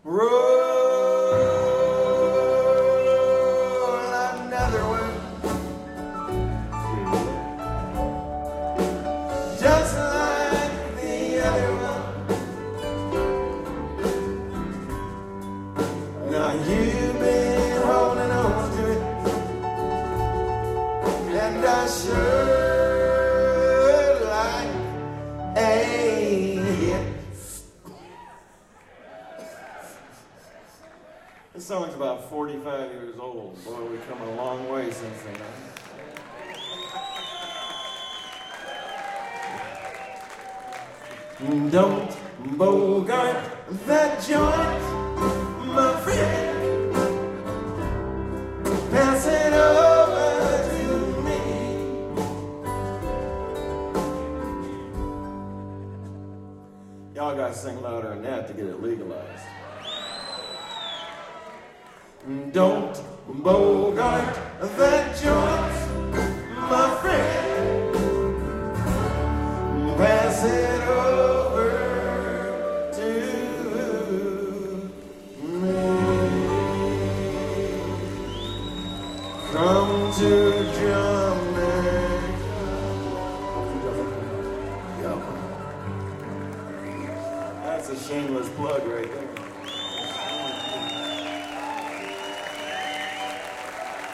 roll another one, just like the other one. Now you've been holding on to it, and I sure like a hit. This song's about 45 years old. Boy, we've come a long way since then. Don't bogart that joint, my friend. Pass it over to me. Y'all gotta sing louder than that to get it legalized. Don't bogart that joint, my friend. Pass it over to me. Come to Jamaica. That's a shameless plug right there.